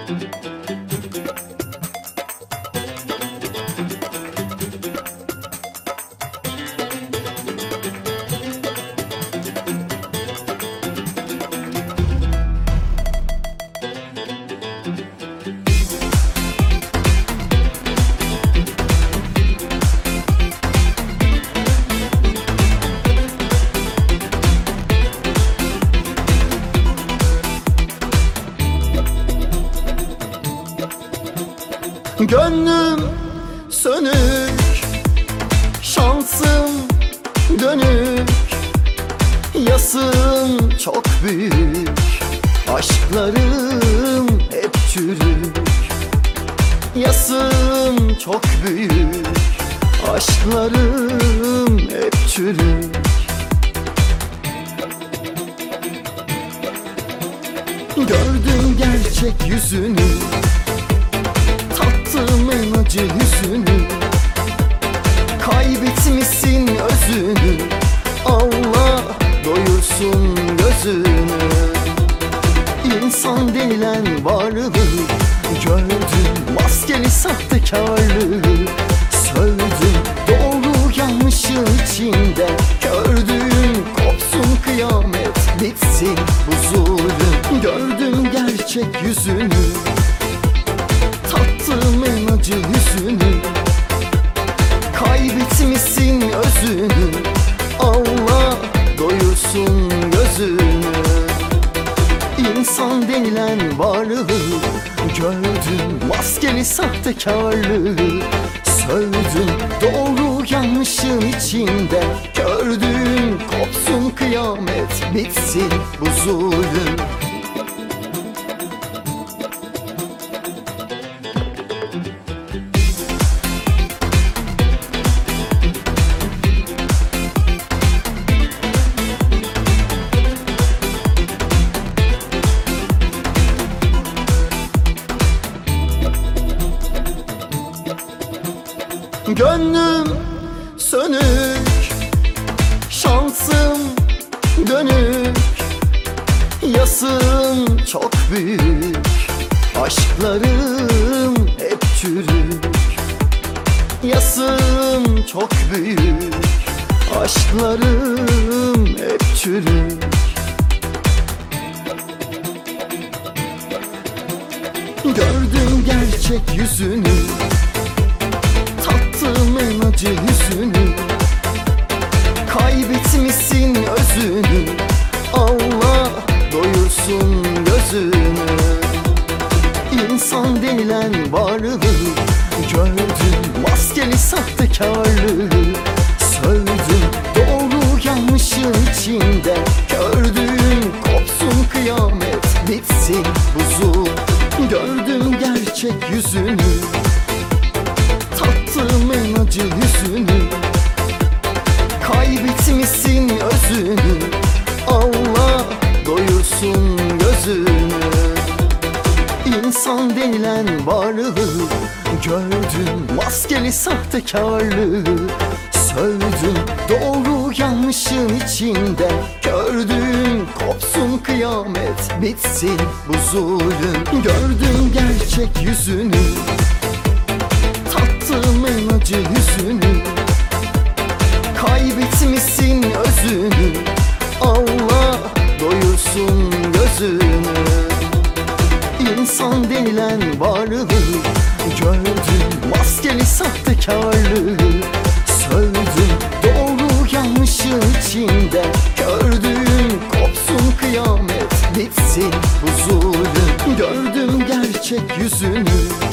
Gönlüm sönük, şansım dönük, yasım çok büyük, aşklarım hep çürük. Yasım çok büyük, aşklarım hep çürük. Gördüm gerçek yüzünü, tattım en acı hüzünü. Kaybetmişsin özünü, Allah doyursun gözünü. İnsan denilen varlığı gördüm, maskeli sahtekarlığı sövdüm. Doğru yanlışın içinde gördüm, kopsun kıyamet, bitsin bu zulüm. Gördüm gerçek yüzünü, tattım en acı hüzünü. Kaybetmişsin özünü, Allah doyursun gözünü. İnsan denilen varlığı gördüm, maskeli sahtekarlığı sövdüm. Doğru yanlışın içinde gördüm, kopsun kıyamet, bitsin bu zulüm. Gönlüm sönük, şansım dönük, yasım çok büyük, aşklarım hep çürük. Yasım çok büyük, aşklarım hep çürük. Gördüm gerçek yüzünü, tattım en acı hüzünü. Kaybetmişsin özünü, Allah doyursun gözünü. İnsan denilen varlığı gördüm, maskeli sahtekarlığı sövdüm. Doğru yanlışın içinde gördüm, kopsun kıyamet, bitsin bu zulüm. Gördüm gerçek yüzünü, tattım en acı hüzünü. Kaybetmişsin özünü, Allah doyursun gözünü. İnsan denilen varlığı gördüm, maskeli sahtekarlığı sövdüm. Doğru yanlışın içinde gördüm, kopsun kıyamet, bitsin bu zulüm. Gördüm gerçek yüzünü, tattım en acı hüzünü. Kaybetmişsin özünü, Allah doyursun gözünü. İnsan denilen varlığı gördüm, maskeli sahtekarlığı sövdüm. Doğru yanlışın içinde gördüm, kopsun kıyamet, bitsin bu zulüm. Gördüm gerçek yüzünü,